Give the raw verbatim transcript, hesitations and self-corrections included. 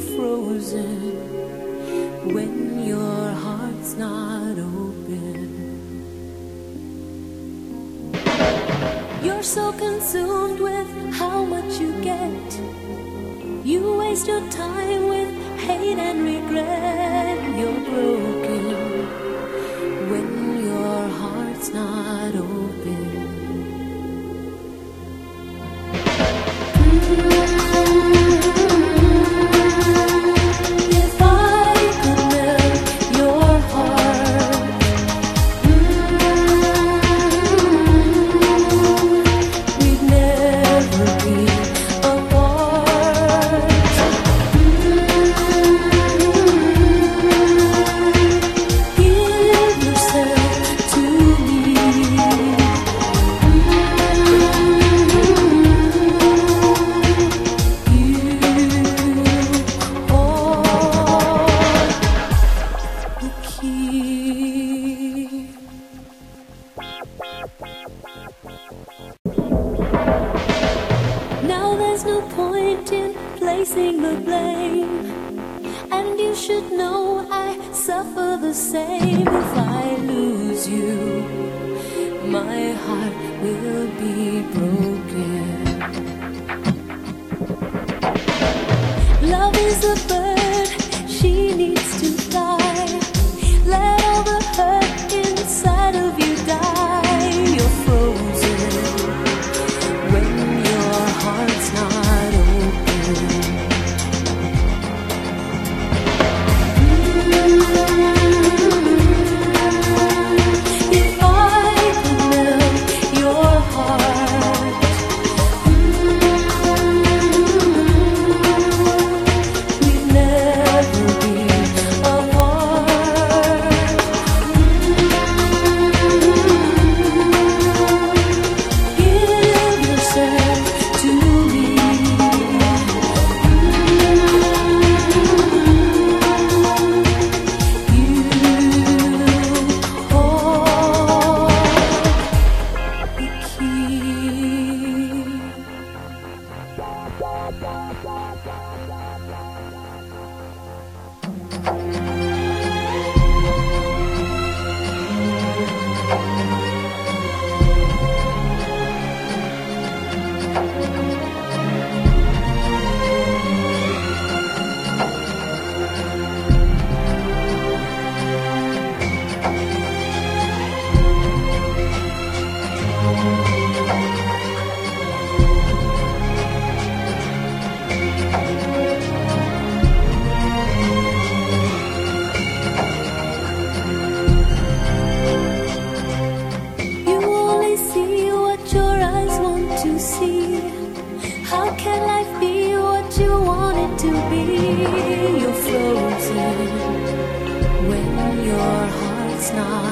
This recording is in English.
frozen when your heart's not open. You're so consumed with how much you get. You waste your time with hate and regret. You're broken when your heart's not open. If I could melt your heart, we'd never be apart. Give yourself to me. Now there's no point in placing the blame, and you should know I suffer the same. If I lose you, my heart will be broken. Love is a bird, she needs to fly. Let all the hurt inside of you die. You're frozen when your heart's not open. If I could melt your heart, we'd never be apart. Give yourself to me. You hold the key. You only see what your eyes want to see. How can life be what you want it to be? You're frozen when your heart's not